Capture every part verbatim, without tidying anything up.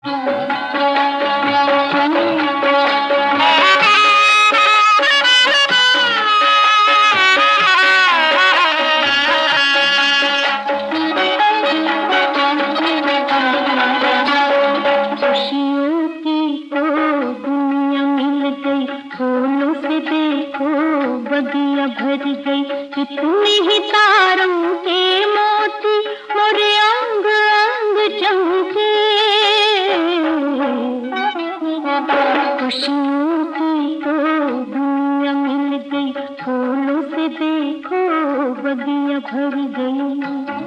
बगिया भर गई कितने ही तारों के मोती मोरे अंग अंग चमके। खुशियों की तो दुनिया मिल गई, फूलों से देखो बगिया भर गई।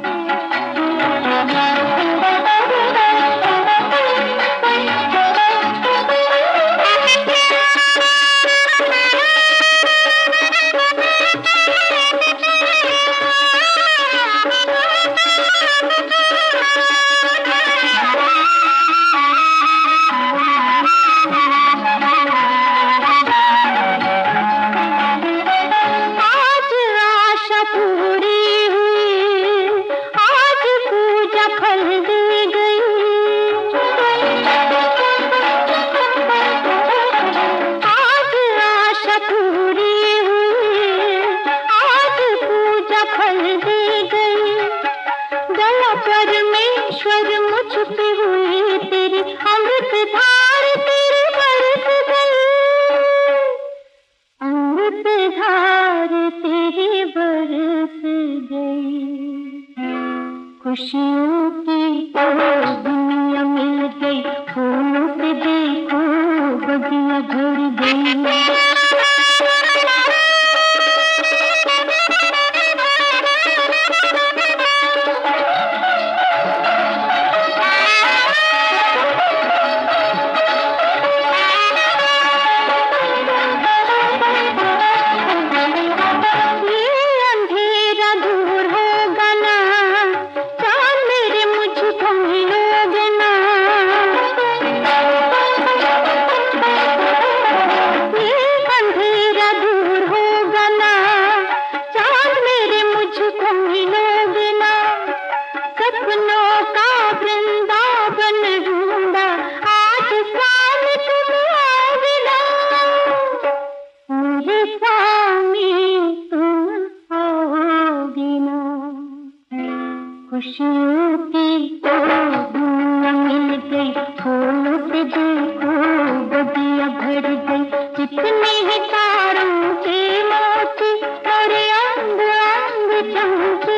परमेश्वर मुझ पे हुई तेरी अमृत धार तेरी बरस गई, अमृत धार तेरी बरस गई। खुशियों की तो दुनिया मिल गई, फूलों से देखो बगिया भर गई। सपनों का वृंदावन ढूंढा आज सामने तुम आओगे ना, मेरे सामने तुम आओगे ना। खुशियों की तो दुनिया मिल गई, फूलों से देखो बगिया भर गई। जितने ही तारों के मोती मेरे अंग अंग चमके।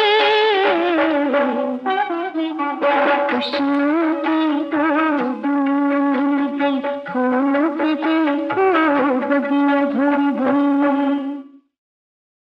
खुशियों की तो दुनिया मिल गई, फूलों से देखो बगिया भर गई।